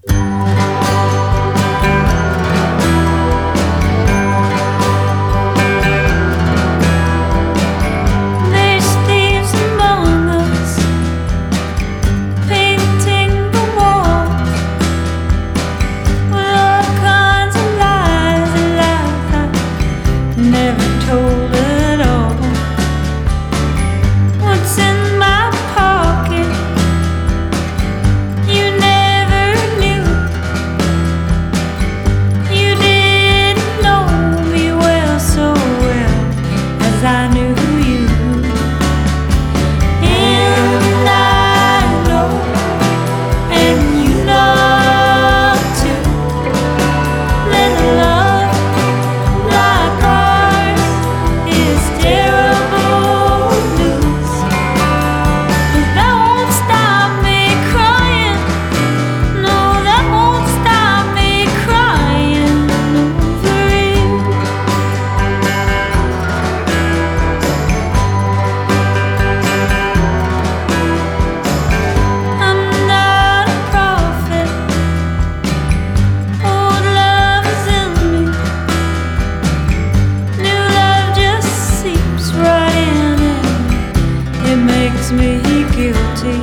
Me guilty.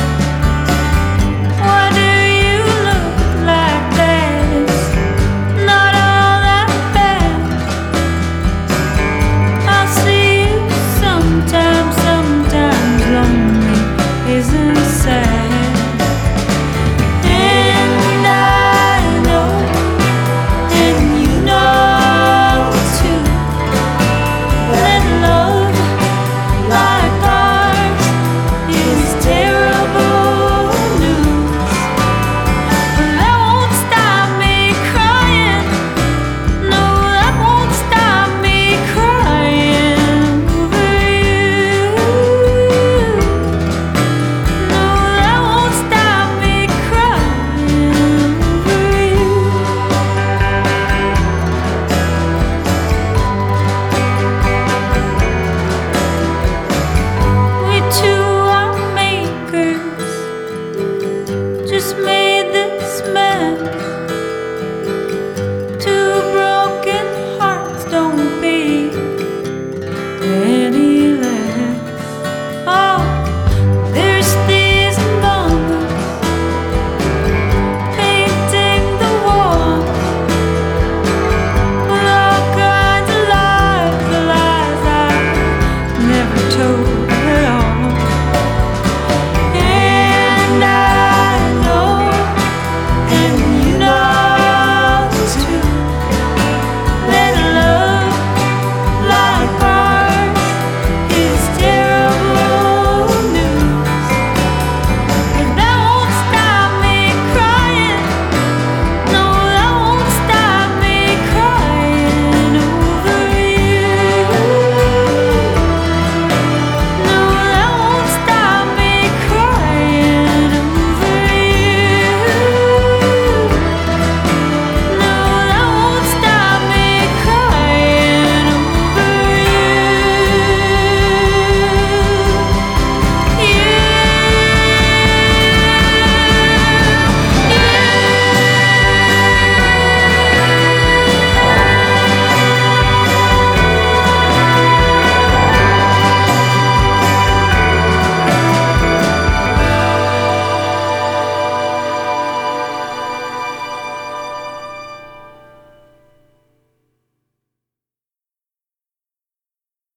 Why do you look like that? It's not all that bad. I see you sometimes lonely isn't sad. And I know, and you know too, that love like ours is terrible news. But that won't stop me crying. No, that won't stop me crying over you. No, that won't stop me crying over you. We two are makers, just made this man.